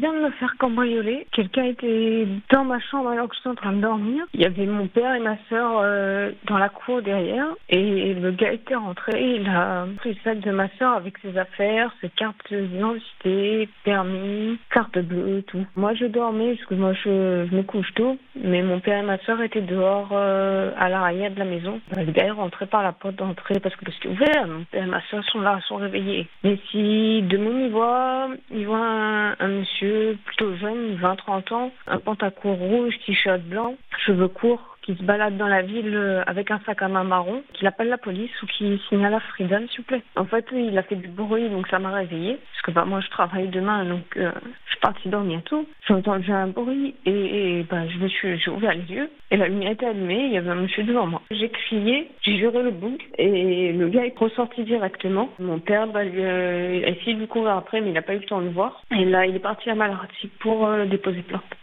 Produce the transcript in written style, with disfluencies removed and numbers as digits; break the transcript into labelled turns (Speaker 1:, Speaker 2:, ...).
Speaker 1: viens de me faire cambrioler. Quelqu'un était dans ma chambre alors que j'étais en train de dormir. Il y avait mon père et ma sœur dans la cour derrière. Et le gars était rentré. Il a pris le sac de ma sœur avec ses affaires, ses cartes d'identité, permis, carte bleue, tout. Moi, je dormais parce que moi, je me couche tôt. Mais mon père et ma sœur étaient dehors à l'arrière de la maison. Le gars est rentré par la porte d'entrée parce que c'était ouvert. Mon père et ma sœur sont là, sont réveillés. Mais si de mon il voit un monsieur plutôt jeune, 20-30 ans, un pantalon rouge, t-shirt blanc, cheveux courts, qui se balade dans la ville avec un sac à main marron, qu'il appelle la police ou qu'il signale à Freedom, s'il vous plaît. En fait, il a fait du bruit, donc ça m'a réveillée. Parce que moi, je travaille demain, donc je suis partie dormir tôt. J'ai entendu un bruit et j'ai ouvert les yeux. Et la lumière était allumée, il y avait un monsieur devant moi. J'ai crié, j'ai juré le bouc et le gars est ressorti directement. Mon père il a essayé de lui courir après, mais il n'a pas eu le temps de le voir. Et là, il est parti à Malartic pour déposer plainte.